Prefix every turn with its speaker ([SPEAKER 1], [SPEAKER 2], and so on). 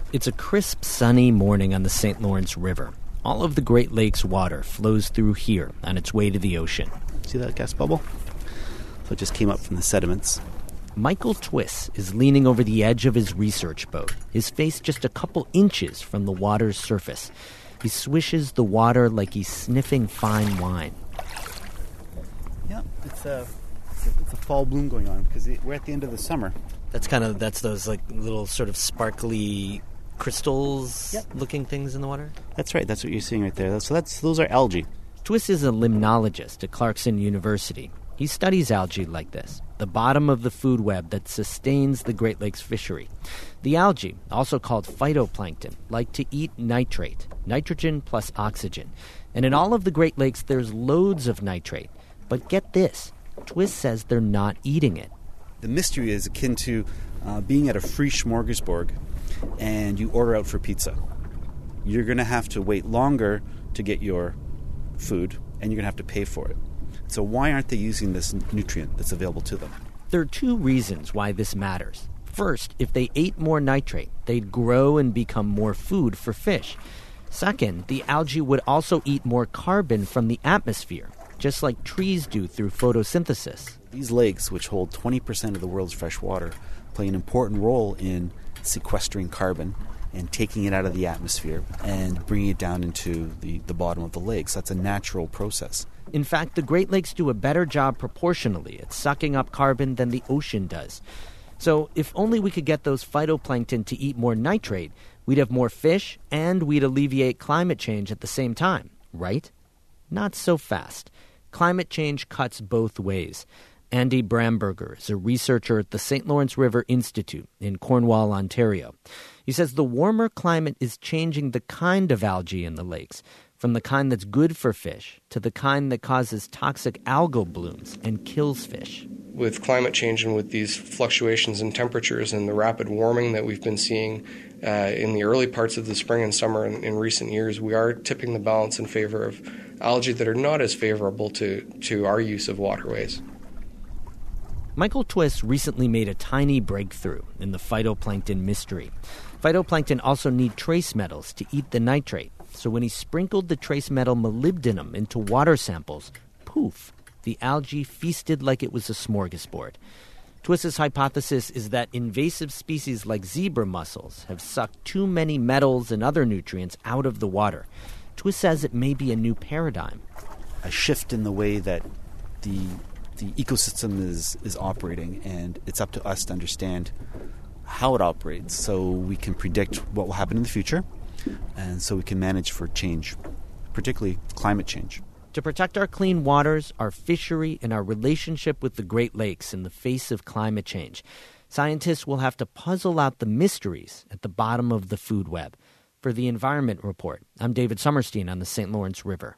[SPEAKER 1] It's a crisp, sunny morning on the St. Lawrence River. All of the Great Lakes water flows through here on its way to the ocean.
[SPEAKER 2] See that gas bubble? So it just came up from the sediments.
[SPEAKER 1] Michael Twiss is leaning over the edge of his research boat, his face just a couple inches from the water's surface. He swishes the water like he's sniffing fine wine.
[SPEAKER 2] Yeah, it's a fall bloom going on because we're at the end of the summer.
[SPEAKER 1] That's those like little sort of sparkly crystals looking things in the water?
[SPEAKER 2] That's right. That's what you're seeing right there. So those are algae.
[SPEAKER 1] Twiss is a limnologist at Clarkson University. He studies algae like this, the bottom of the food web that sustains the Great Lakes fishery. The algae, also called phytoplankton, like to eat nitrate, nitrogen plus oxygen. And in all of the Great Lakes, there's loads of nitrate. But get this, Twiss says they're not eating it.
[SPEAKER 2] The mystery is akin to being at a free smorgasbord and you order out for pizza. You're going to have to wait longer to get your food, and you're going to have to pay for it. So why aren't they using this nutrient that's available to them?
[SPEAKER 1] There are two reasons why this matters. First, if they ate more nitrate, they'd grow and become more food for fish. Second, the algae would also eat more carbon from the atmosphere, just like trees do through photosynthesis.
[SPEAKER 2] These lakes, which hold 20% of the world's fresh water, play an important role in sequestering carbon and taking it out of the atmosphere and bringing it down into the bottom of the lakes. That's a natural process.
[SPEAKER 1] In fact, the Great Lakes do a better job proportionally at sucking up carbon than the ocean does. So if only we could get those phytoplankton to eat more nitrate, we'd have more fish and we'd alleviate climate change at the same time, right? Not so fast. Climate change cuts both ways. Andy Bramberger is a researcher at the St. Lawrence River Institute in Cornwall, Ontario. He says the warmer climate is changing the kind of algae in the lakes, from the kind that's good for fish to the kind that causes toxic algal blooms and kills fish.
[SPEAKER 3] With climate change and with these fluctuations in temperatures and the rapid warming that we've been seeing in the early parts of the spring and summer in recent years, we are tipping the balance in favor of algae that are not as favorable to our use of waterways.
[SPEAKER 1] Michael Twiss recently made a tiny breakthrough in the phytoplankton mystery. Phytoplankton also need trace metals to eat the nitrate. So when he sprinkled the trace metal molybdenum into water samples, poof, the algae feasted like it was a smorgasbord. Twiss's hypothesis is that invasive species like zebra mussels have sucked too many metals and other nutrients out of the water. Twiss says it may be a new paradigm.
[SPEAKER 2] A shift in the way that the ecosystem is operating, and it's up to us to understand how it operates so we can predict what will happen in the future and so we can manage for change, particularly climate change.
[SPEAKER 1] To protect our clean waters, our fishery, and our relationship with the Great Lakes in the face of climate change, scientists will have to puzzle out the mysteries at the bottom of the food web. For the Environment Report, I'm David Sommerstein on the St. Lawrence River.